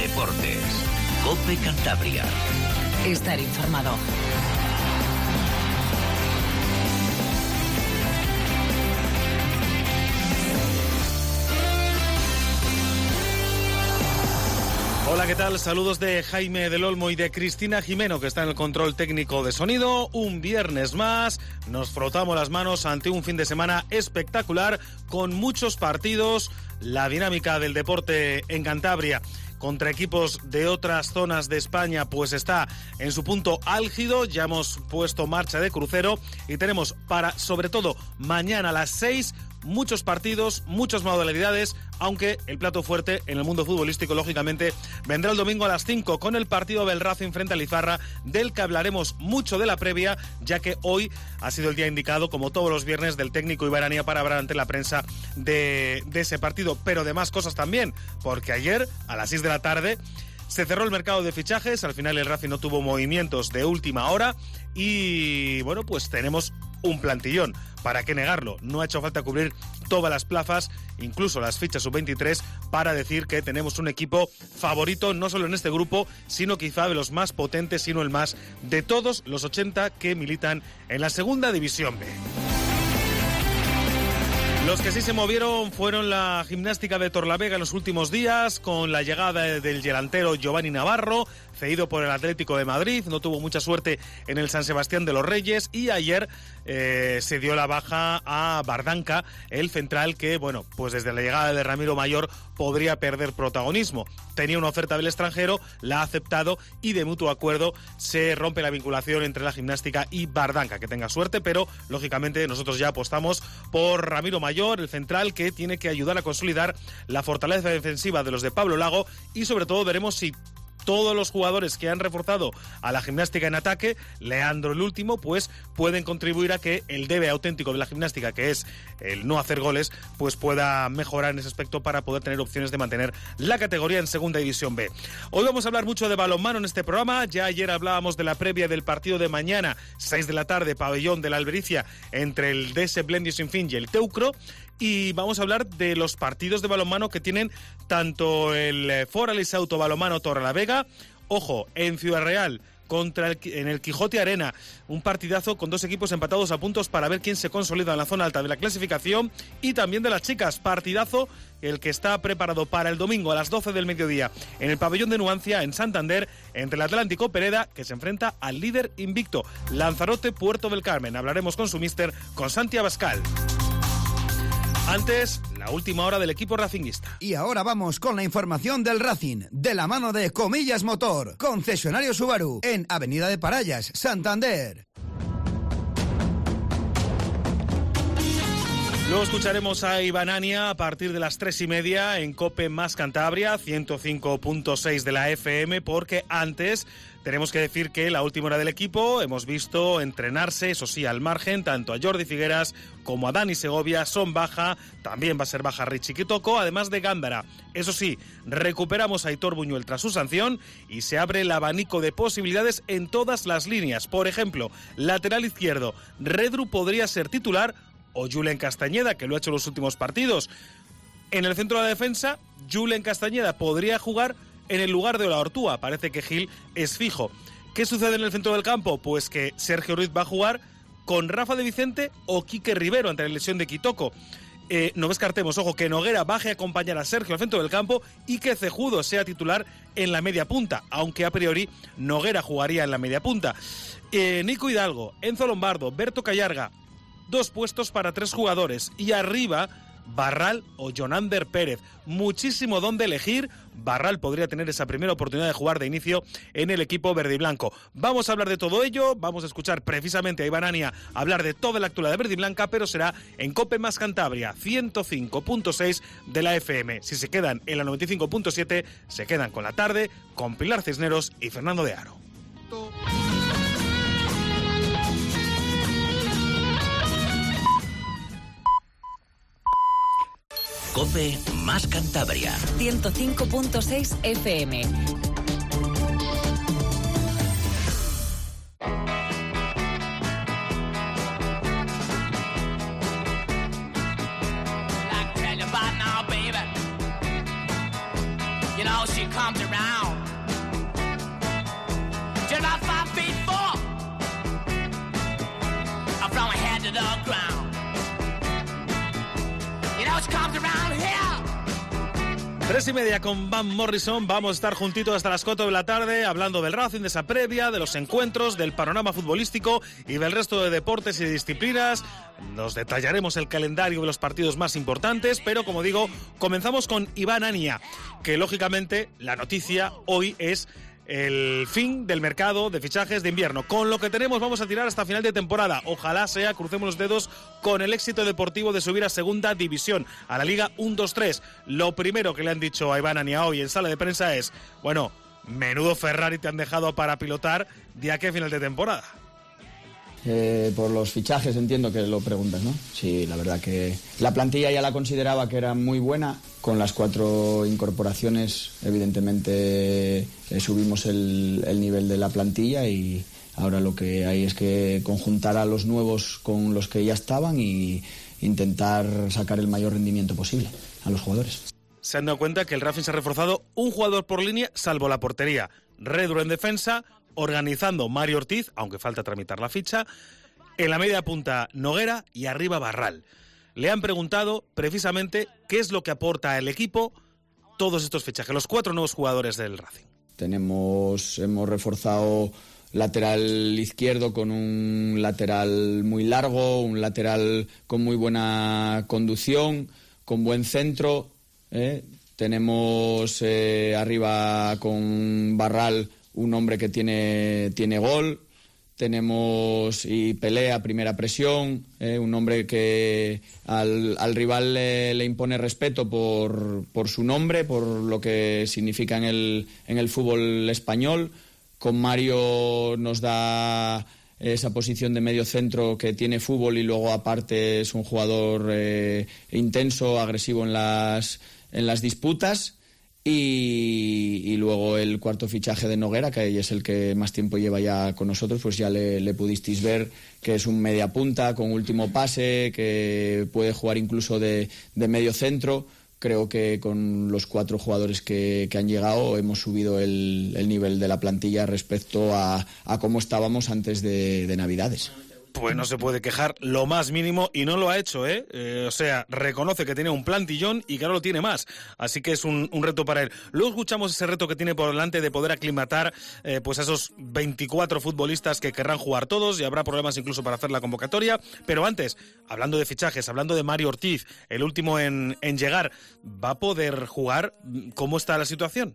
Deportes. COPE Cantabria. Estar informado. Hola, ¿qué tal? Saludos de Jaime del Olmo y de Cristina Jimeno, que está en el control técnico de sonido. Un viernes más, nos frotamos las manos ante un fin de semana espectacular, con muchos partidos, la dinámica del deporte en Cantabria contra equipos de otras zonas de España pues está en su punto álgido. Ya hemos puesto marcha de crucero y tenemos para, sobre todo, mañana a las 6, muchos partidos, muchas modalidades, aunque el plato fuerte en el mundo futbolístico, lógicamente, vendrá el domingo a las 5 con el partido del Racing frente a Lizarra, del que hablaremos mucho de la previa, ya que hoy ha sido el día indicado, como todos los viernes, del técnico Ibarania para hablar ante la prensa de ese partido, pero de más cosas también, porque ayer, a las 6 de la tarde, se cerró el mercado de fichajes. Al final el Racing no tuvo movimientos de última hora y, bueno, pues tenemos un plantillón. ¿Para qué negarlo? No ha hecho falta cubrir todas las plazas, incluso las fichas sub-23, para decir que tenemos un equipo favorito, no solo en este grupo, sino quizá de los más potentes, sino el más de todos los 80 que militan en la segunda división B. Los que sí se movieron fueron la Gimnástica de Torlavega en los últimos días, con la llegada del delantero Giovanni Navarro, cedido por el Atlético de Madrid. No tuvo mucha suerte en el San Sebastián de los Reyes y ayer se dio la baja a Bardanca, el central que, bueno, pues desde la llegada de Ramiro Mayor podría perder protagonismo. Tenía una oferta del extranjero, la ha aceptado y de mutuo acuerdo se rompe la vinculación entre la Gimnástica y Bardanca. Que tenga suerte, pero lógicamente nosotros ya apostamos por Ramiro Mayor, el central que tiene que ayudar a consolidar la fortaleza defensiva de los de Pablo Lago, y sobre todo veremos si todos los jugadores que han reforzado a la Gimnástica en ataque, Leandro el último, pues pueden contribuir a que el debe auténtico de la Gimnástica, que es el no hacer goles, pues pueda mejorar en ese aspecto para poder tener opciones de mantener la categoría en Segunda División B. Hoy vamos a hablar mucho de balonmano en este programa. Ya ayer hablábamos de la previa del partido de mañana, 6 de la tarde, pabellón de la Albericia, entre el DS Blendio Sinfín y el Teucro. Y vamos a hablar de los partidos de balonmano que tienen tanto el Foralís Auto Balonmano Torrelavega, ojo, en Ciudad Real, en el Quijote Arena, un partidazo con dos equipos empatados a puntos para ver quién se consolida en la zona alta de la clasificación, y también de las chicas, partidazo el que está preparado para el domingo a las 12 del mediodía en el pabellón de Nuancia, en Santander, entre el Atlántico Pereda, que se enfrenta al líder invicto, Lanzarote Puerto del Carmen. Hablaremos con su míster, con Santi Abascal. Antes, la última hora del equipo racinguista. Y ahora vamos con la información del Racing, de la mano de Comillas Motor, concesionario Subaru, en Avenida de Parallas, Santander. Luego escucharemos a Ibanania a partir de las 3:30 en COPE más Cantabria, 105.6 de la FM, porque antes tenemos que decir que la última hora del equipo hemos visto entrenarse, eso sí, al margen, tanto a Jordi Figueras como a Dani Segovia. Son baja, también va a ser baja Richie Kitoko, además de Gándara. Eso sí, recuperamos a Aitor Buñuel tras su sanción y se abre el abanico de posibilidades en todas las líneas. Por ejemplo, lateral izquierdo, Redru podría ser titular, o Julen Castañeda, que lo ha hecho en los últimos partidos. En el centro de la defensa, Julen Castañeda podría jugar en el lugar de Olaortúa. Parece que Gil es fijo. ¿Qué sucede en el centro del campo? Pues que Sergio Ruiz va a jugar con Rafa de Vicente o Quique Rivero ante la lesión de Kitoko. No descartemos, ojo, que Noguera baje a acompañar a Sergio al centro del campo y que Cejudo sea titular en la media punta, aunque a priori Noguera jugaría en la media punta. Nico Hidalgo, Enzo Lombardo, Berto Callarga, 2 puestos para 3 jugadores. Y arriba, Barral o Jonander Pérez. Muchísimo donde elegir. Barral podría tener esa primera oportunidad de jugar de inicio en el equipo verde y blanco. Vamos a hablar de todo ello. Vamos a escuchar precisamente a Ibanania hablar de toda la actualidad de verde y blanca, pero será en COPE más Cantabria, 105.6 de la FM. Si se quedan en la 95.7, se quedan con la tarde, con Pilar Cisneros y Fernando de Aro. COPE más Cantabria. 105.6 FM. know she comes around. Just about 5 feet 4. From her head to the ground. You know she comes around here. 3:30 con Van Morrison. Vamos a estar juntitos hasta las 4 de la tarde hablando del Racing, de esa previa, de los encuentros, del panorama futbolístico y del resto de deportes y disciplinas. Nos detallaremos el calendario de los partidos más importantes, pero como digo, comenzamos con Iván Ania, que lógicamente la noticia hoy es el fin del mercado de fichajes de invierno. Con lo que tenemos vamos a tirar hasta final de temporada. Ojalá sea, crucemos los dedos, con el éxito deportivo de subir a segunda división, a la Liga 1-2-3. Lo primero que le han dicho a Iván Ania hoy en sala de prensa es, bueno, menudo Ferrari te han dejado para pilotar de aquí a final de temporada. Por los fichajes entiendo que lo preguntas, ¿no? Sí, la verdad que la plantilla ya la consideraba que era muy buena. Con las 4 incorporaciones, evidentemente, subimos el nivel de la plantilla y ahora lo que hay es que conjuntar a los nuevos con los que ya estaban y intentar sacar el mayor rendimiento posible a los jugadores. Se han dado cuenta que el Racing se ha reforzado un jugador por línea, salvo la portería. Redro en defensa, organizando Mario Ortiz, aunque falta tramitar la ficha. En la media punta Noguera y arriba Barral. Le han preguntado precisamente qué es lo que aporta al equipo todos estos fichajes, los 4 nuevos jugadores del Racing. Hemos reforzado lateral izquierdo con un lateral muy largo, un lateral con muy buena conducción, con buen centro. Tenemos arriba con Barral un hombre que tiene gol. Tenemos y pelea, primera presión, un hombre que al rival le impone respeto por su nombre, por lo que significa en el fútbol español. Con Mario nos da esa posición de medio centro que tiene fútbol y luego aparte es un jugador intenso, agresivo en las disputas. Y luego el cuarto fichaje de Noguera, que es el que más tiempo lleva ya con nosotros, pues ya le pudisteis ver que es un media punta con último pase, que puede jugar incluso de medio centro. Creo que con los 4 jugadores que han llegado hemos subido el nivel de la plantilla respecto a cómo estábamos antes de Navidades. Pues no se puede quejar lo más mínimo y no lo ha hecho, o sea, reconoce que tenía un plantillón y que ahora lo tiene más, así que es un reto para él. Luego escuchamos ese reto que tiene por delante de poder aclimatar pues a esos 24 futbolistas que querrán jugar todos y habrá problemas incluso para hacer la convocatoria, pero antes, hablando de fichajes, hablando de Mario Ortiz, el último en llegar, ¿va a poder jugar? ¿Cómo está la situación?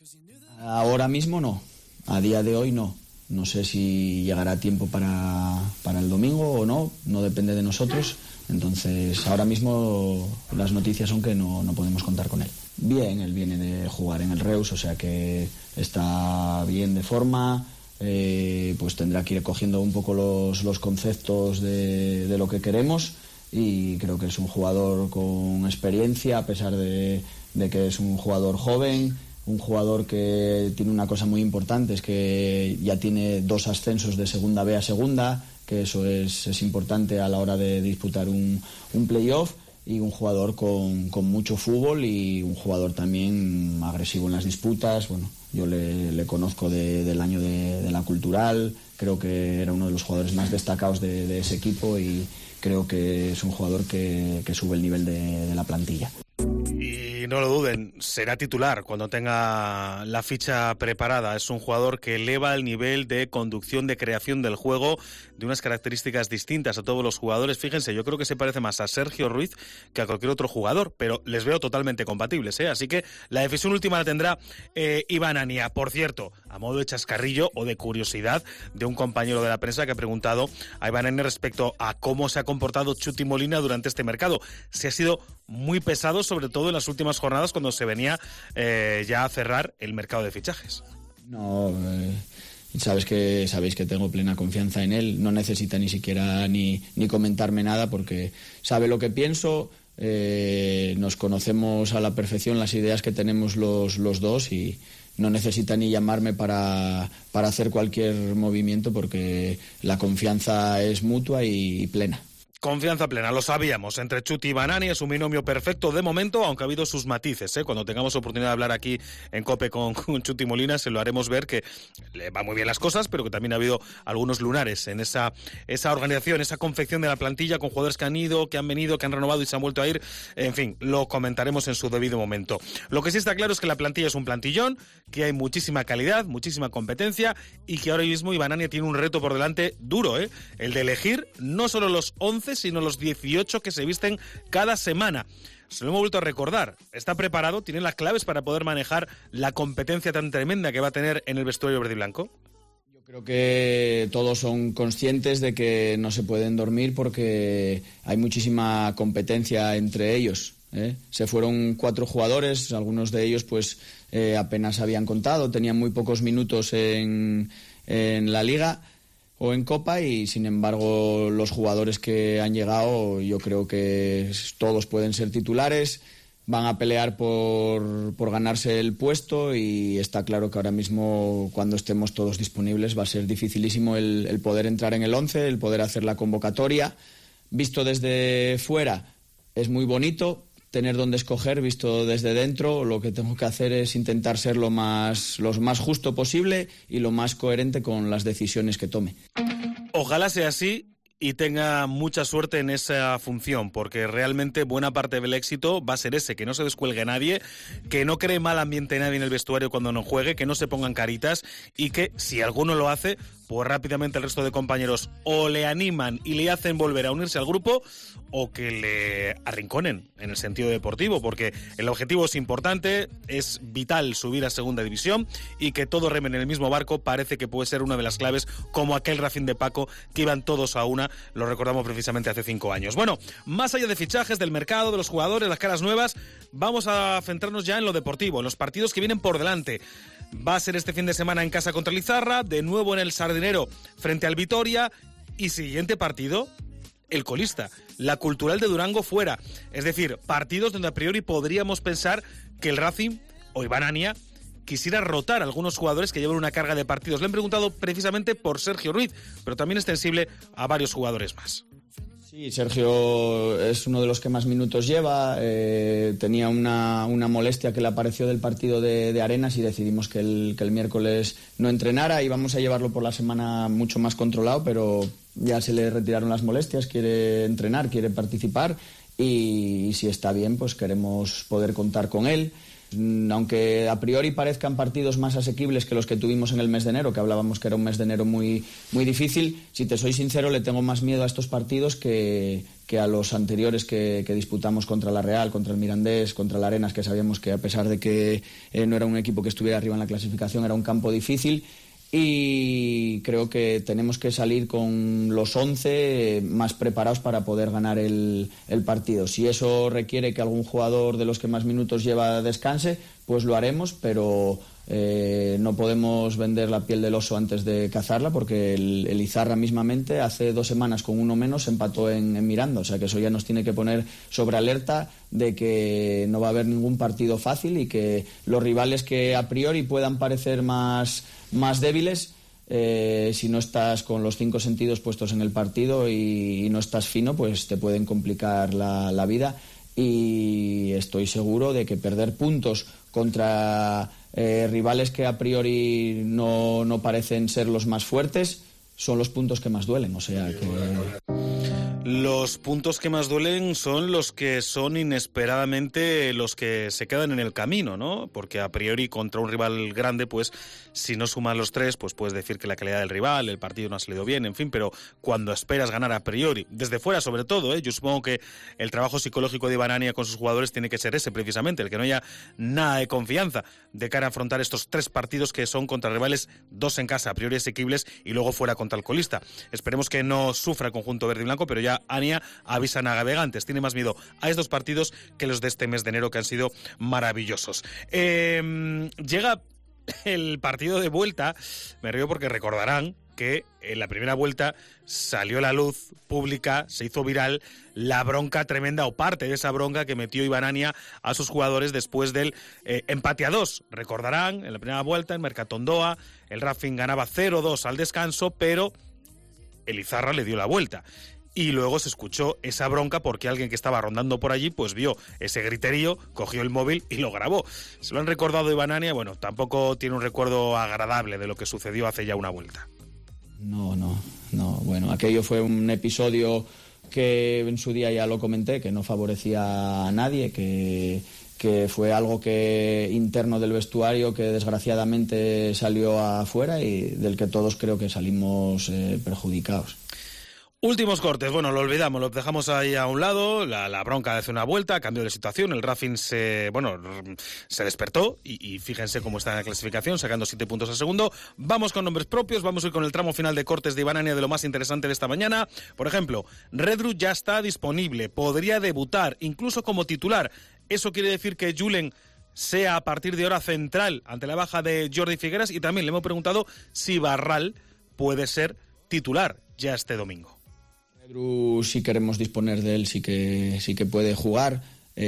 Ahora mismo no, a día de hoy no. No sé si llegará a tiempo para el domingo o no, no depende de nosotros. Entonces, ahora mismo las noticias son que no podemos contar con él. Bien, él viene de jugar en el Reus, o sea que está bien de forma. Pues tendrá que ir cogiendo un poco los conceptos de lo que queremos y creo que es un jugador con experiencia, a pesar de que es un jugador joven. Un jugador que tiene una cosa muy importante, es que ya tiene 2 ascensos de segunda B a segunda, que eso es importante a la hora de disputar un playoff, y un jugador con mucho fútbol y un jugador también agresivo en las disputas. Bueno, yo le conozco del año de la Cultural, creo que era uno de los jugadores más destacados de ese equipo y creo que es un jugador que sube el nivel de la plantilla. No lo duden, será titular cuando tenga la ficha preparada. Es un jugador que eleva el nivel de conducción, de creación del juego, de unas características distintas a todos los jugadores. Fíjense, yo creo que se parece más a Sergio Ruiz que a cualquier otro jugador, pero les veo totalmente compatibles, ¿eh? Así que la decisión última la tendrá Iván Ania. Por cierto, a modo de chascarrillo o de curiosidad de un compañero de la prensa que ha preguntado a Iván Ania respecto a cómo se ha comportado Chuti Molina durante este mercado. Se ha sido muy pesado, sobre todo en las últimas jornadas cuando se venía ya a cerrar el mercado de fichajes. No, sabéis que tengo plena confianza en él, no necesita ni siquiera ni comentarme nada porque sabe lo que pienso, nos conocemos a la perfección las ideas que tenemos los dos y no necesita ni llamarme para hacer cualquier movimiento porque la confianza es mutua y plena. Confianza plena, lo sabíamos. Entre Chuti y Banani es un binomio perfecto de momento, aunque ha habido sus matices. Cuando tengamos oportunidad de hablar aquí en COPE con Chuti Molina, se lo haremos ver que le va muy bien las cosas, pero que también ha habido algunos lunares en esa organización, esa confección de la plantilla, con jugadores que han ido, que han venido, que han renovado y se han vuelto a ir. En fin, lo comentaremos en su debido momento. Lo que sí está claro es que la plantilla es un plantillón, que hay muchísima calidad, muchísima competencia, y que ahora mismo Banani tiene un reto por delante duro, el de elegir no solo los 11, sino los 18 que se visten cada semana. Se lo hemos vuelto a recordar. Está preparado, tiene las claves para poder manejar la competencia tan tremenda que va a tener en el vestuario verde y blanco. Yo creo que todos son conscientes de que no se pueden dormir porque hay muchísima competencia entre ellos. Se fueron 4 jugadores, algunos de ellos pues apenas habían contado, tenían muy pocos minutos en la Liga o en Copa, y sin embargo los jugadores que han llegado yo creo que todos pueden ser titulares, van a pelear por ganarse el puesto, y está claro que ahora mismo, cuando estemos todos disponibles, va a ser dificilísimo el poder entrar en el 11, el poder hacer la convocatoria. Visto desde fuera es muy bonito tener dónde escoger, visto desde dentro lo que tengo que hacer es intentar ser lo más justo posible y lo más coherente con las decisiones que tome. Ojalá sea así y tenga mucha suerte en esa función, porque realmente buena parte del éxito va a ser ese, que no se descuelgue nadie, que no cree mal ambiente nadie en el vestuario cuando no juegue, que no se pongan caritas, y que si alguno lo hace, pues rápidamente el resto de compañeros o le animan y le hacen volver a unirse al grupo, o que le arrinconen en el sentido deportivo, porque el objetivo es importante, es vital subir a segunda división, y que todos remen en el mismo barco parece que puede ser una de las claves, como aquel Racing de Paco que iban todos a una, lo recordamos precisamente hace 5 años. Bueno, más allá de fichajes, del mercado, de los jugadores, las caras nuevas, vamos a centrarnos ya en lo deportivo, en los partidos que vienen por delante. Va a ser este fin de semana en casa contra el Izarra, de nuevo en el Sardinero frente al Vitoria, y siguiente partido, el colista, la Cultural de Durango fuera. Es decir, partidos donde a priori podríamos pensar que el Racing o Banani quisiera rotar a algunos jugadores que llevan una carga de partidos. Le han preguntado precisamente por Sergio Ruiz, pero también extensible a varios jugadores más. Sí, Sergio es uno de los que más minutos lleva, tenía una molestia que le apareció del partido de Arenas, y decidimos que el miércoles no entrenara, y vamos a llevarlo por la semana mucho más controlado, pero ya se le retiraron las molestias, quiere entrenar, quiere participar, y si está bien, pues queremos poder contar con él. Aunque a priori parezcan partidos más asequibles que los que tuvimos en el mes de enero, que hablábamos que era un mes de enero muy, muy difícil, si te soy sincero, le tengo más miedo a estos partidos que a los anteriores que disputamos contra la Real, contra el Mirandés, contra la Arenas, que sabíamos que a pesar de que no era un equipo que estuviera arriba en la clasificación, era un campo difícil. Y creo que tenemos que salir con los 11 más preparados para poder ganar el partido. Si eso requiere que algún jugador de los que más minutos lleva descanse, pues lo haremos, pero no podemos vender la piel del oso antes de cazarla, porque el Izarra mismamente hace 2 semanas con uno menos empató en Miranda, o sea que eso ya nos tiene que poner sobre alerta de que no va a haber ningún partido fácil, y que los rivales que a priori puedan parecer más débiles, si no estás con los 5 sentidos puestos en el partido y no estás fino, pues te pueden complicar la vida. Y estoy seguro de que perder puntos contra rivales que a priori no parecen ser los más fuertes son los puntos que más duelen, o sea que... Los puntos que más duelen son los que son inesperadamente los que se quedan en el camino, ¿no? Porque a priori contra un rival grande, pues si no suman los 3, pues puedes decir que la calidad del rival, el partido no ha salido bien, en fin, pero cuando esperas ganar a priori, desde fuera sobre todo, yo supongo que el trabajo psicológico de Banani con sus jugadores tiene que ser ese precisamente, el que no haya nada de confianza de cara a afrontar estos 3 partidos que son contra rivales, 2 en casa, a priori asequibles, y luego fuera contra el colista. Esperemos que no sufra el conjunto verde y blanco, pero ya Ania avisa a navegantes, tiene más miedo a estos partidos que los de este mes de enero, que han sido maravillosos. Llega el partido de vuelta, me río porque recordarán que en la primera vuelta salió a la luz pública, se hizo viral la bronca tremenda, o parte de esa bronca que metió Banani a sus jugadores después del empate a 2. Recordarán, en la primera vuelta en Mercatondoa, el Racing ganaba 0-2 al descanso, pero el Izarra le dio la vuelta. y luego se escuchó esa bronca porque alguien que estaba rondando por allí pues vio ese griterío, cogió el móvil y lo grabó. Se lo han recordado Iván Ania, bueno, tampoco tiene un recuerdo agradable de lo que sucedió hace ya una vuelta. No, bueno, aquello fue un episodio que en su día ya lo comenté, que no favorecía a nadie, que fue algo que interno del vestuario que desgraciadamente salió afuera y del que todos creo que salimos perjudicados. Últimos cortes, bueno, lo olvidamos, lo dejamos ahí a un lado, la bronca de hace una vuelta, cambio de situación, el Racing se despertó y fíjense cómo está en la clasificación, sacando 7 puntos al segundo. Vamos con nombres propios, vamos a ir con el tramo final de cortes de Iván Ania de lo más interesante de esta mañana. Por ejemplo, Redru ya está disponible, podría debutar, incluso como titular. Eso quiere decir que Julen sea a partir de ahora central ante la baja de Jordi Figueras, y también le hemos preguntado si Barral puede ser titular ya este domingo. Pedro, si queremos disponer de él, sí que puede jugar.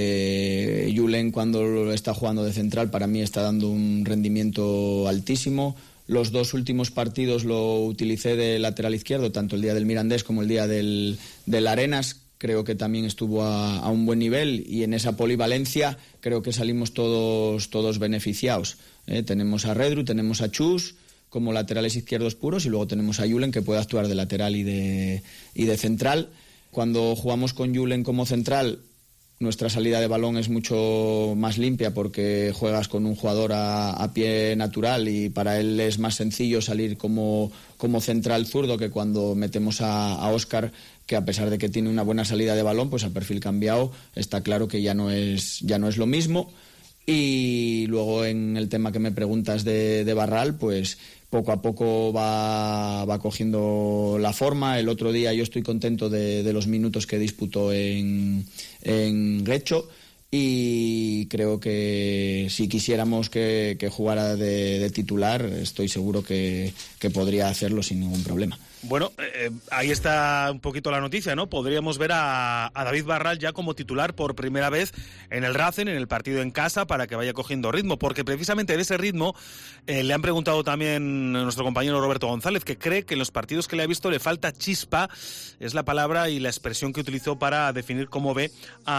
Julen, cuando está jugando de central, para mí está dando un rendimiento altísimo. Los 2 últimos partidos lo utilicé de lateral izquierdo, tanto el día del Mirandés como el día del Arenas. Creo que también estuvo a un buen nivel, y en esa polivalencia creo que salimos todos beneficiados. Tenemos a Redru, tenemos a Chus como laterales izquierdos puros, y luego tenemos a Julen, que puede actuar de lateral y de central. Cuando jugamos con Julen como central, nuestra salida de balón es mucho más limpia porque juegas con un jugador a pie natural, y para él es más sencillo salir como central zurdo que cuando metemos a Óscar, que a pesar de que tiene una buena salida de balón, pues a perfil cambiado está claro que ya no es lo mismo. Y luego en el tema que me preguntas de Barral, pues poco a poco va cogiendo la forma. El otro día yo estoy contento de los minutos que disputó en Guecho, y creo que si quisiéramos que jugara de titular, estoy seguro que podría hacerlo sin ningún problema. Bueno, ahí está un poquito la noticia, ¿no? Podríamos ver a David Barral ya como titular por primera vez en el Racing, en el partido en casa, para que vaya cogiendo ritmo, porque precisamente de ese ritmo le han preguntado también a nuestro compañero Roberto González, que cree que en los partidos que le ha visto le falta chispa, es la palabra y la expresión que utilizó para definir cómo ve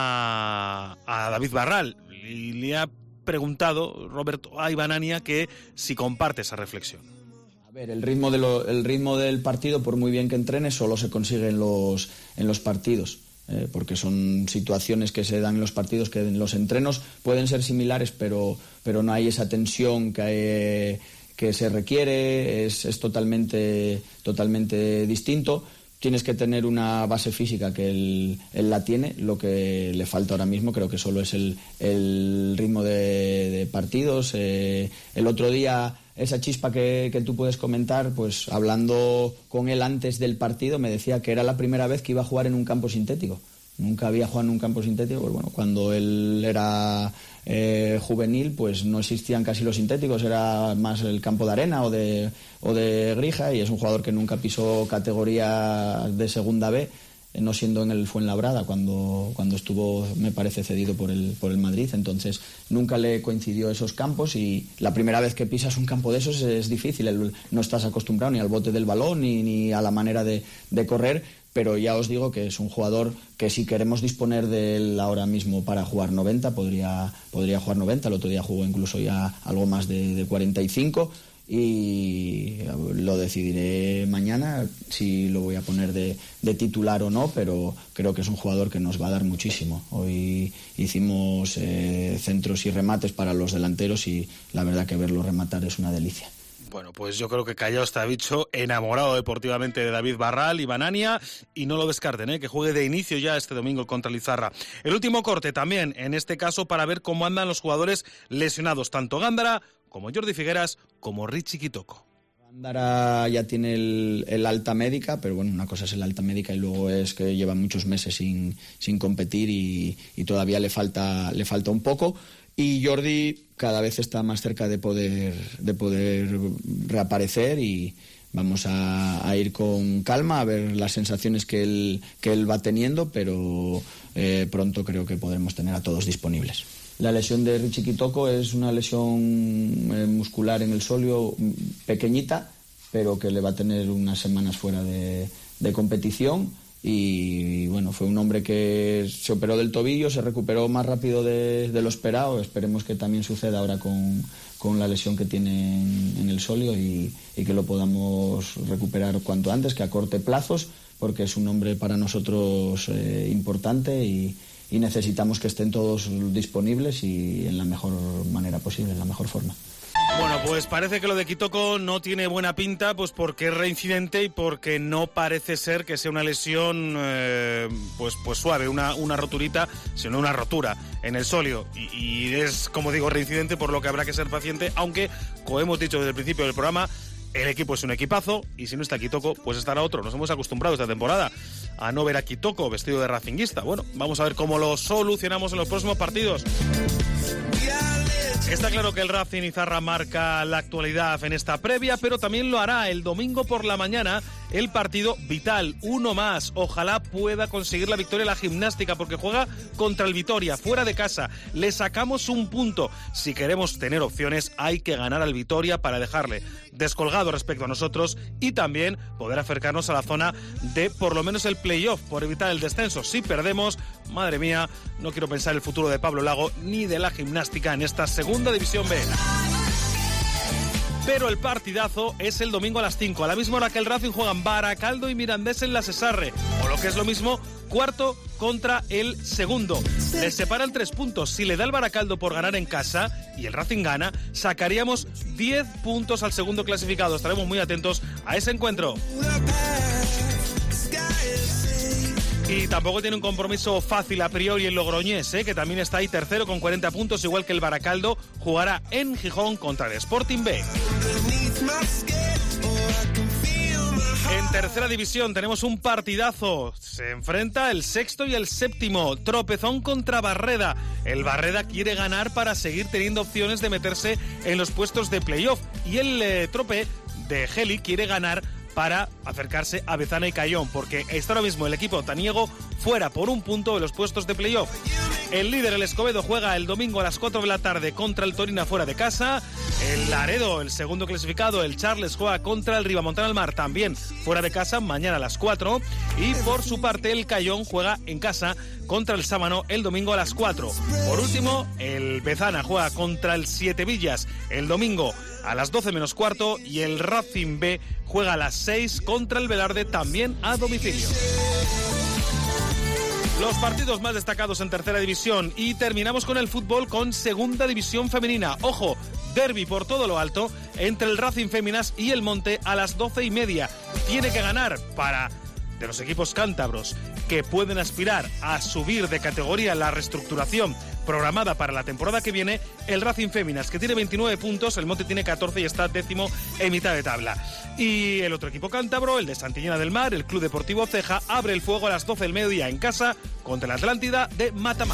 a David Barral. Y le ha preguntado Roberto a Iván Ania que si comparte esa reflexión. A ver, el ritmo del partido, por muy bien que entrenes, solo se consigue en los partidos, porque son situaciones que se dan en los partidos que en los entrenos pueden ser similares, pero no hay esa tensión que se requiere, es totalmente distinto. Tienes que tener una base física que él la tiene. Lo que le falta ahora mismo creo que solo es el ritmo de partidos. El otro día, esa chispa que tú puedes comentar, pues hablando con él antes del partido, me decía que era la primera vez que iba a jugar en un campo sintético. Nunca había jugado en un campo sintético. Pues bueno, cuando él era juvenil, pues no existían casi los sintéticos, era más el campo de arena o de grija, y es un jugador que nunca pisó categoría de segunda B, no siendo en el Fuenlabrada cuando estuvo, me parece, cedido por el Madrid. Entonces nunca le coincidió esos campos, y la primera vez que pisas un campo de esos es difícil. No estás acostumbrado ni al bote del balón ni a la manera de correr. Pero ya os digo que es un jugador que, si queremos disponer de él ahora mismo para jugar 90, podría jugar 90. El otro día jugó incluso ya algo más de 45, y lo decidiré mañana si lo voy a poner de titular o no, pero creo que es un jugador que nos va a dar muchísimo. Hoy hicimos centros y remates para los delanteros, y la verdad que verlo rematar es una delicia. Bueno, pues yo creo que Callao está dicho, enamorado deportivamente de David Barral, Iván Ania, y no lo descarten, que juegue de inicio ya este domingo contra Lizarra. El último corte también, en este caso, para ver cómo andan los jugadores lesionados, tanto Gándara como Jordi Figueras como Richie Kitoko. Gándara ya tiene el alta médica, pero bueno, una cosa es el alta médica y luego es que lleva muchos meses sin competir y todavía le falta un poco. Y Jordi cada vez está más cerca de poder reaparecer, y vamos a ir con calma a ver las sensaciones que él va teniendo, pero pronto creo que podremos tener a todos disponibles. La lesión de Richie Kitoko es una lesión muscular en el sóleo pequeñita, pero que le va a tener unas semanas fuera de competición. y bueno, fue un hombre que se operó del tobillo, se recuperó más rápido de lo esperado. Esperemos que también suceda ahora con la lesión que tiene en el sóleo y que lo podamos recuperar cuanto antes, que acorte plazos, porque es un hombre para nosotros importante y necesitamos que estén todos disponibles y en la mejor manera posible, en la mejor forma. Bueno, pues parece que lo de Kitoko no tiene buena pinta, pues porque es reincidente y porque no parece ser que sea una lesión pues suave, una roturita, sino una rotura en el sóleo. Y es, como digo, reincidente, por lo que habrá que ser paciente, aunque, como hemos dicho desde el principio del programa, el equipo es un equipazo y si no está Kitoko, pues estará otro. Nos hemos acostumbrado esta temporada a no ver a Kitoko vestido de racinguista. Bueno, vamos a ver cómo lo solucionamos en los próximos partidos. Está claro que el Racing Izarra marca la actualidad en esta previa, pero también lo hará el domingo por la mañana, el partido vital, uno más. Ojalá pueda conseguir la victoria la Gimnástica, porque juega contra el Vitoria, fuera de casa. Le sacamos un punto. Si queremos tener opciones, hay que ganar al Vitoria para dejarle descolgado respecto a nosotros y también poder acercarnos a la zona de por lo menos el playoff, por evitar el descenso. Si perdemos, madre mía, no quiero pensar el futuro de Pablo Lago ni de la Gimnástica en esta segunda División B. Pero el partidazo es el domingo a las 5, a la misma hora que el Racing juegan Baracaldo y Mirandés en la Sesarre, o lo que es lo mismo, cuarto contra el segundo. Les separan 3 puntos. Si le da el Baracaldo por ganar en casa y el Racing gana, sacaríamos 10 puntos al segundo clasificado. Estaremos muy atentos a ese encuentro. Y tampoco tiene un compromiso fácil a priori el Logroñés, que también está ahí tercero con 40 puntos, igual que el Baracaldo. Jugará en Gijón contra el Sporting B. En tercera división tenemos un partidazo. Se enfrenta el sexto y el séptimo. Tropezón contra Barreda. El Barreda quiere ganar para seguir teniendo opciones de meterse en los puestos de playoff. Y el Trope de Geli quiere ganar para acercarse a Bezana y Cayón, porque está ahora mismo el equipo taniego fuera por un punto de los puestos de playoff. El líder, el Escobedo, juega el domingo a las 4 de la tarde contra el Torina fuera de casa. El Laredo, el segundo clasificado, el Charles, juega contra el Ribamontana al Mar, también fuera de casa, mañana a las 4. Y por su parte el Cayón juega en casa contra el Sámano el domingo a las 4. Por último, el Bezana juega contra el Siete Villas el domingo a las 12 menos cuarto y el Racing B juega a las 6 contra el Velarde, también a domicilio. Los partidos más destacados en tercera división y terminamos con el fútbol con segunda división femenina. Ojo, derbi por todo lo alto entre el Racing Féminas y el Monte a las 12:30. Tiene que ganar para de los equipos cántabros que pueden aspirar a subir de categoría la reestructuración programada para la temporada que viene, el Racing Féminas, que tiene 29 puntos, el Monte tiene 14 y está décimo en mitad de tabla. Y el otro equipo cántabro, el de Santillana del Mar, el Club Deportivo Ceja, abre el fuego a las 12 del mediodía en casa contra la Atlántida de Matamá.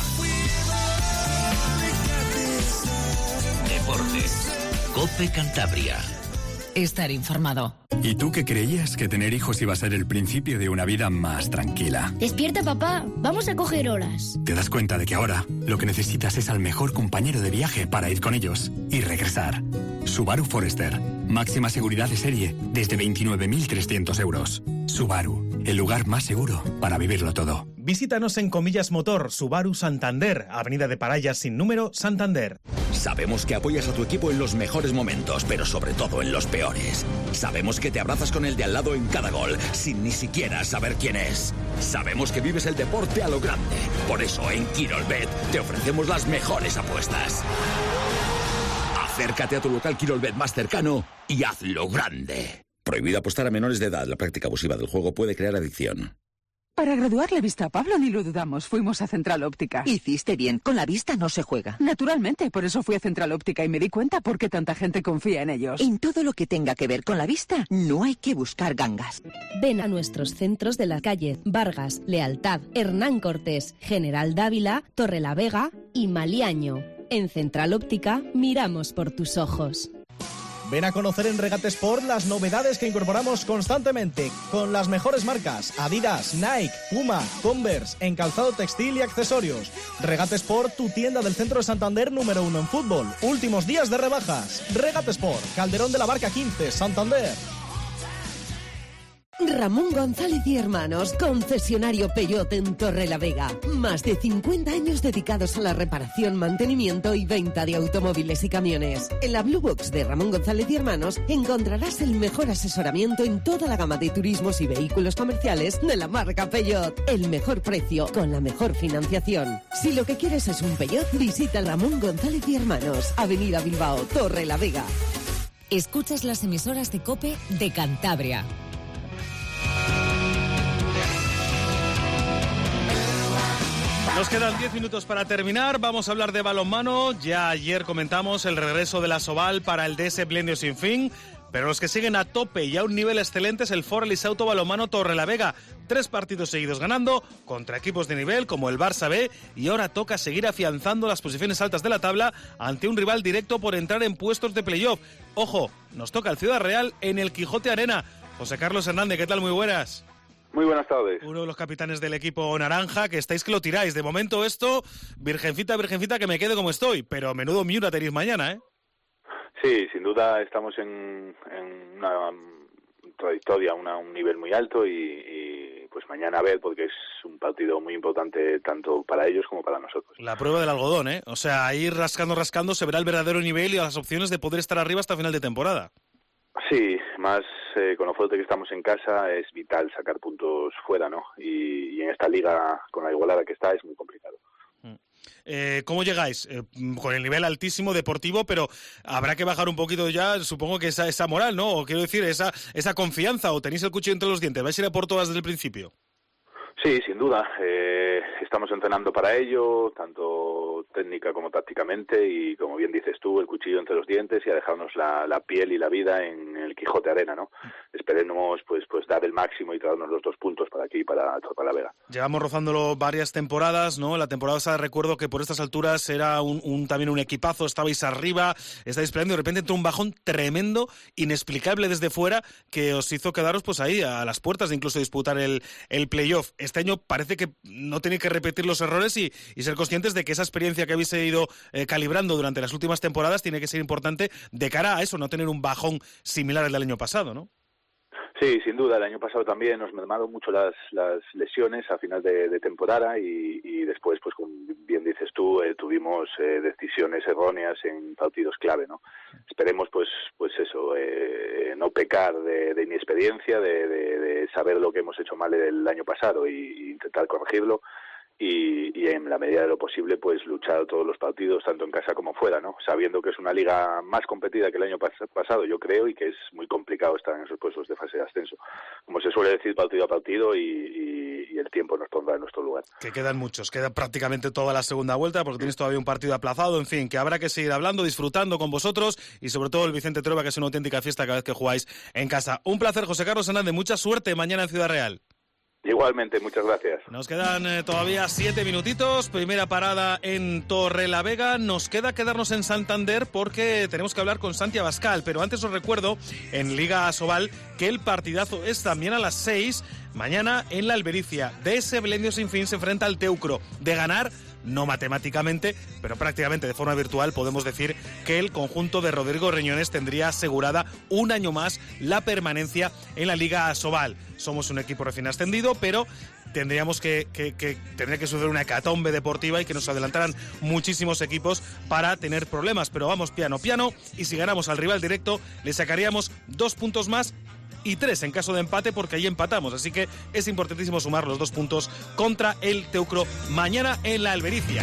Deportes. COPE Cantabria. Estar informado. ¿Y tú qué creías? Que tener hijos iba a ser el principio de una vida más tranquila. Despierta, papá. Vamos a coger horas. Te das cuenta de que ahora lo que necesitas es al mejor compañero de viaje para ir con ellos y regresar. Subaru Forester. Máxima seguridad de serie desde 29.300 euros. Subaru, el lugar más seguro para vivirlo todo. Visítanos en Comillas Motor, Subaru Santander, Avenida de Parayas sin número, Santander. Sabemos que apoyas a tu equipo en los mejores momentos, pero sobre todo en los peores. Sabemos que te abrazas con el de al lado en cada gol, sin ni siquiera saber quién es. Sabemos que vives el deporte a lo grande. Por eso en Quirolbet te ofrecemos las mejores apuestas. Acércate a tu local Quirolbet más cercano y hazlo grande. Prohibido apostar a menores de edad. La práctica abusiva del juego puede crear adicción. Para graduar la vista a Pablo ni lo dudamos. Fuimos a Central Óptica. Hiciste bien. Con la vista no se juega. Naturalmente. Por eso fui a Central Óptica y me di cuenta por qué tanta gente confía en ellos. En todo lo que tenga que ver con la vista, no hay que buscar gangas. Ven a nuestros centros de la calle Vargas, Lealtad, Hernán Cortés, General Dávila, Torrelavega y Maliaño. En Central Óptica miramos por tus ojos. Ven a conocer en Regate Sport las novedades que incorporamos constantemente, con las mejores marcas: Adidas, Nike, Puma, Converse, en calzado textil y accesorios. Regate Sport, tu tienda del centro de Santander número 1 en fútbol. Últimos días de rebajas. Regate Sport, Calderón de la Barca 15, Santander. Ramón González y Hermanos, concesionario Peugeot en Torrelavega. Más de 50 años dedicados a la reparación, mantenimiento y venta de automóviles y camiones. En la Blue Box de Ramón González y Hermanos encontrarás el mejor asesoramiento en toda la gama de turismos y vehículos comerciales de la marca Peugeot. El mejor precio con la mejor financiación. Si lo que quieres es un Peugeot, visita Ramón González y Hermanos, Avenida Bilbao, Torrelavega. Escuchas las emisoras de COPE de Cantabria. Nos quedan 10 minutos para terminar. Vamos a hablar de balonmano. Ya ayer comentamos el regreso de la Soval para el DS Blendio Sin Fin. Pero los que siguen a tope y a un nivel excelente es el Fora Elisauto Balonmano Torrelavega. 3 partidos seguidos ganando contra equipos de nivel como el Barça B, y ahora toca seguir afianzando las posiciones altas de la tabla ante un rival directo por entrar en puestos de playoff. Ojo, nos toca el Ciudad Real en el Quijote Arena. José Carlos Hernández, ¿qué tal? Muy buenas. Muy buenas tardes. Uno de los capitanes del equipo naranja, que estáis que lo tiráis. De momento esto, virgencita, que me quede como estoy. Pero menudo Miura tenéis mañana, ¿eh? Sí, sin duda estamos en una trayectoria, un nivel muy alto y pues mañana a ver, porque es un partido muy importante tanto para ellos como para nosotros. La prueba del algodón, ¿eh? O sea, ahí rascando se verá el verdadero nivel y las opciones de poder estar arriba hasta final de temporada. Sí, más con lo fuerte que estamos en casa es vital sacar puntos fuera, ¿no? Y en esta liga, con la igualada que está, es muy complicado. ¿Cómo llegáis? Con el nivel altísimo deportivo, pero habrá que bajar un poquito ya, supongo que esa moral, ¿no? O quiero decir, esa confianza, o tenéis el cuchillo entre los dientes. ¿Vais a ir a por todas desde el principio? Sí, sin duda. Estamos entrenando para ello, tanto técnica como tácticamente, y como bien dices tú, el cuchillo entre los dientes y a dejarnos la piel y la vida en el Quijote Arena, ¿no? Esperemos pues dar el máximo y traernos los 2 puntos para aquí, para Torrelavega. Llevamos rozándolo varias temporadas, ¿no? La temporada pasada recuerdo que por estas alturas era también un equipazo, estabais arriba, estáis peleando y de repente entró un bajón tremendo, inexplicable desde fuera, que os hizo quedaros pues ahí a las puertas de incluso disputar el playoff. Este año parece que no tenéis que repetir los errores y ser conscientes de que esa experiencia que habéis ido calibrando durante las últimas temporadas tiene que ser importante de cara a eso, no tener un bajón similar al del año pasado, ¿no? Sí, sin duda. El año pasado también nos mermaron mucho las lesiones a final de temporada y después, pues como bien dices tú, tuvimos decisiones erróneas en partidos clave, ¿no? Esperemos, pues eso, no pecar de inexperiencia, de saber lo que hemos hecho mal el año pasado y intentar corregirlo. Y en la medida de lo posible pues luchar todos los partidos tanto en casa como fuera, ¿no? Sabiendo que es una liga más competida que el año pasado, yo creo, y que es muy complicado estar en esos puestos de fase de ascenso, como se suele decir, partido a partido, y el tiempo nos pondrá en nuestro lugar. Que quedan muchos, queda prácticamente toda la segunda vuelta porque tienes todavía un partido aplazado, en fin, que habrá que seguir hablando, disfrutando con vosotros y sobre todo el Vicente Trueba, que es una auténtica fiesta cada vez que jugáis en casa. Un placer, José Carlos Hernández, mucha suerte mañana en Ciudad Real. Igualmente, muchas gracias. Nos quedan todavía 7 minutitos, primera parada en Torrelavega, nos queda quedarnos en Santander porque tenemos que hablar con Santi Abascal, pero antes os recuerdo en Liga Asobal que el partidazo es también a las 6, mañana en la Albericia. DS Blendio Sin Fin se enfrenta al Teucro. De ganar, no matemáticamente, pero prácticamente de forma virtual, podemos decir que el conjunto de Rodrigo Reñones tendría asegurada un año más la permanencia en la Liga Asobal. Somos un equipo recién ascendido, pero tendría que suceder una hecatombe deportiva y que nos adelantaran muchísimos equipos para tener problemas. Pero vamos piano, y si ganamos al rival directo, le sacaríamos 2 puntos más y 3 en caso de empate, porque ahí empatamos. Así que es importantísimo sumar los 2 puntos contra el Teucro mañana en la Albericia.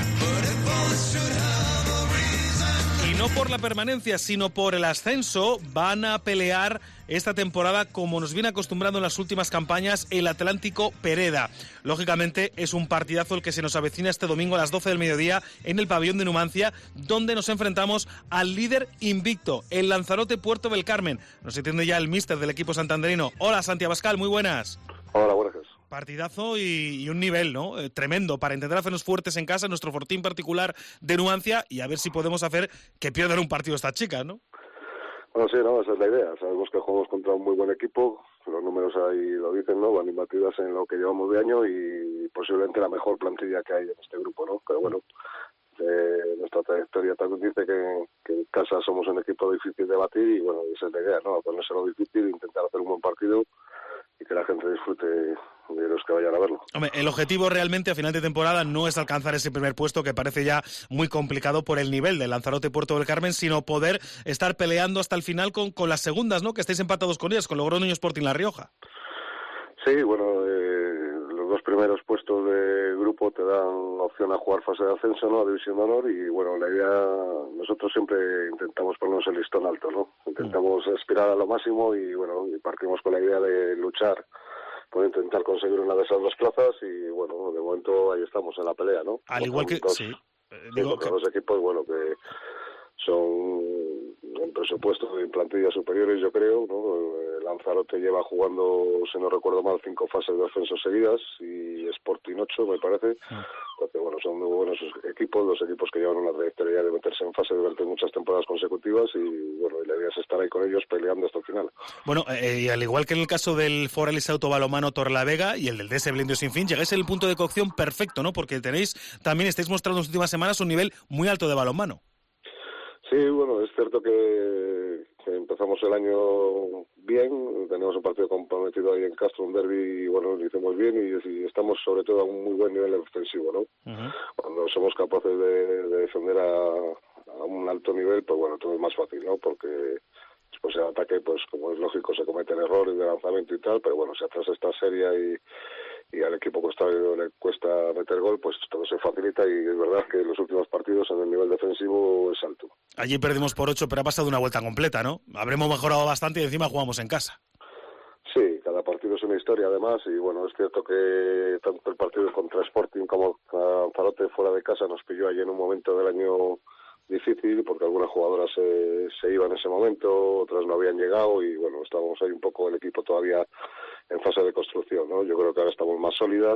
Y no por la permanencia, sino por el ascenso, van a pelear esta temporada, como nos viene acostumbrando en las últimas campañas, el Atlántico Pereda. Lógicamente es un partidazo el que se nos avecina este domingo a las 12 del mediodía en el pabellón de Numancia, donde nos enfrentamos al líder invicto, el Lanzarote Puerto del Carmen. Nos atiende ya el míster del equipo santanderino. Hola, Santi Abascal, muy buenas. Hola, buenas. Partidazo y un nivel, ¿no? Tremendo para intentar hacernos fuertes en casa, en nuestro fortín particular de Numancia, y a ver si podemos hacer que pierdan un partido estas chicas, ¿no? Bueno, sí, no, esa es la idea. Sabemos que jugamos contra un muy buen equipo, los números ahí lo dicen, ¿no? Van imbatidas en lo que llevamos de año y posiblemente la mejor plantilla que hay en este grupo, ¿no? Pero bueno, nuestra trayectoria también dice que en casa somos un equipo difícil de batir y bueno, esa es la idea, ¿no? Ponérselo difícil, intentar hacer un buen partido que la gente disfrute de los que vayan a verlo. Hombre, el objetivo realmente a final de temporada no es alcanzar ese primer puesto, que parece ya muy complicado por el nivel del Lanzarote Puerto del Carmen, sino poder estar peleando hasta el final con las segundas, ¿no? Que estáis empatados con ellas, con Logroño y Sporting La Rioja. Sí, bueno, los dos primeros puestos de grupo te dan opción a jugar fase de ascenso, ¿no? A División de Honor, y bueno, la idea, nosotros siempre intentamos ponernos el listón alto, ¿no? Intentamos aspirar a lo máximo y bueno, y partimos con la idea de luchar por intentar conseguir una de esas dos plazas y bueno, de momento ahí estamos en la pelea, ¿no? Al igual que... Sí. Contra dos equipos, bueno, que son en presupuesto y en plantillas superiores, yo creo, ¿no? Lanzarote lleva jugando, si no recuerdo mal, 5 fases de ascenso seguidas y Sporting 8, me parece. Entonces, bueno, son muy buenos equipos, dos equipos que llevan una trayectoria de meterse en fase durante muchas temporadas consecutivas y, bueno, y la idea es estar ahí con ellos peleando hasta el final. Bueno, y al igual que en el caso del Foralis Autobalomano Torrelavega y el del DS Blindio Sin Fin, llegáis al punto de cocción perfecto, ¿no? Porque estáis mostrando en las últimas semanas un nivel muy alto de balonmano. Sí, bueno, es cierto que empezamos el año bien, tenemos un partido comprometido ahí en Castro, un derbi, y bueno, lo hicimos bien y estamos sobre todo a un muy buen nivel defensivo, ¿no? Cuando somos capaces de defender a un alto nivel, pues bueno, todo es más fácil, ¿no? Porque después el ataque, pues como es lógico, se cometen errores de lanzamiento y tal, pero bueno, si atrás está seria y al equipo contrario le cuesta meter gol, pues todo se facilita y es verdad que en los últimos partidos en el nivel defensivo es alto. Allí perdimos por 8, pero ha pasado una vuelta completa, ¿no? Habremos mejorado bastante y encima jugamos en casa. Sí, cada partido es una historia además y bueno, es cierto que tanto el partido contra Sporting como Lanzarote fuera de casa nos pilló allí en un momento del año difícil porque algunas jugadoras se iban en ese momento, otras no habían llegado y bueno, estábamos ahí un poco el equipo todavía en fase de construcción, ¿no? Yo creo que ahora estamos más sólidas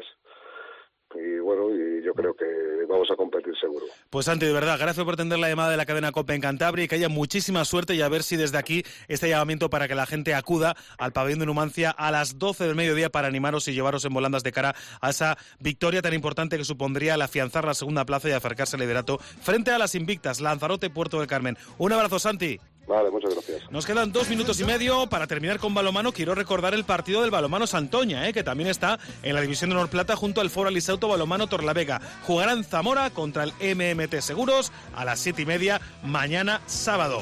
y bueno, y yo creo que vamos a competir seguro. Pues Santi, de verdad, gracias por atender la llamada de la cadena COPE en Cantabria y que haya muchísima suerte y a ver si desde aquí este llamamiento para que la gente acuda al pabellón de Numancia a las 12 del mediodía para animaros y llevaros en volandas de cara a esa victoria tan importante que supondría el afianzar la segunda plaza y acercarse al liderato frente a las invictas Lanzarote Puerto del Carmen. Un abrazo, Santi. Vale, muchas gracias. Nos quedan 2 minutos y medio para terminar con balonmano. Quiero recordar el partido del balonmano Santoña, que también está en la División de Honor Plata junto al Foralis Auto Balonmano Torrelavega. Jugarán Zamora contra el MMT Seguros a las 7:30 mañana sábado.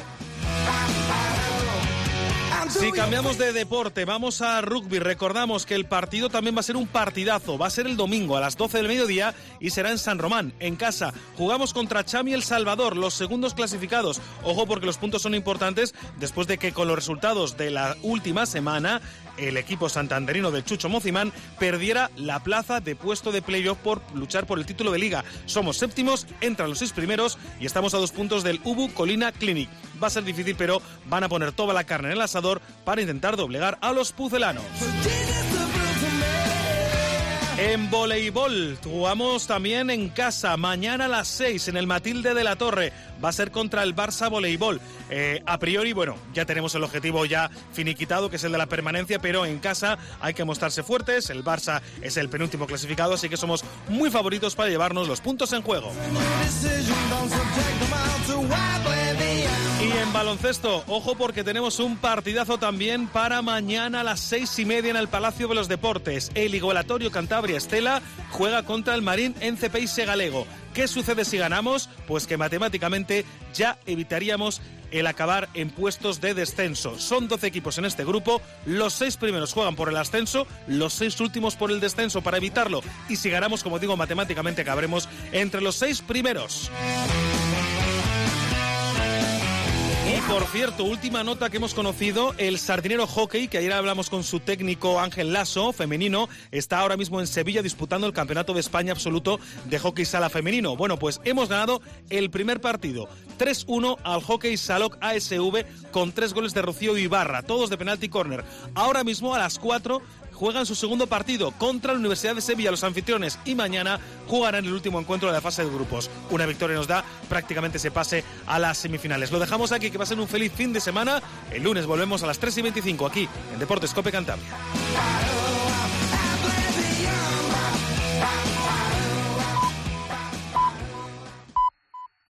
Si cambiamos de deporte, vamos a rugby. Recordamos que el partido también va a ser un partidazo. Va a ser el domingo a las 12 del mediodía y será en San Román, en casa. Jugamos contra Chami El Salvador, los segundos clasificados. Ojo porque los puntos son importantes después de que con los resultados de la última semana el equipo santanderino del Chucho Mocimán perdiera la plaza de puesto de playoff por luchar por el título de liga. Somos séptimos, entran los 6 primeros y estamos a 2 puntos del Ubu Colina Clinic. Va a ser difícil, pero van a poner toda la carne en el asador para intentar doblegar a los pucelanos. En voleibol, jugamos también en casa, mañana a las 6 en el Matilde de la Torre. Va a ser contra el Barça Voleibol. A priori, bueno, ya tenemos el objetivo ya finiquitado, que es el de la permanencia, pero en casa hay que mostrarse fuertes. El Barça es el penúltimo clasificado, así que somos muy favoritos para llevarnos los puntos en juego. Y en baloncesto, ojo porque tenemos un partidazo también para mañana a las 6:30 en el Palacio de los Deportes. El Igualatorio Cantabria Estela juega contra el Marín NCPI Segalego. ¿Qué sucede si ganamos? Pues que matemáticamente ya evitaríamos el acabar en puestos de descenso. Son 12 equipos en este grupo, los 6 primeros juegan por el ascenso, los 6 últimos por el descenso para evitarlo. Y si ganamos, como digo, matemáticamente acabaremos entre los 6 primeros. Y por cierto, última nota que hemos conocido, el Sardinero Hockey, que ayer hablamos con su técnico Ángel Lasso, femenino, está ahora mismo en Sevilla disputando el Campeonato de España absoluto de hockey sala femenino. Bueno, pues hemos ganado el primer partido, 3-1 al Hockey Saloc ASV con 3 goles de Rocío Ibarra, todos de penalti córner. Ahora mismo a las 4 juegan su segundo partido contra la Universidad de Sevilla, los anfitriones, y mañana jugarán el último encuentro de la fase de grupos. Una victoria nos da prácticamente ese pase a las semifinales. Lo dejamos aquí, que pasen un feliz fin de semana. El lunes volvemos a las 3:25 aquí en Deportes COPE Cantabria.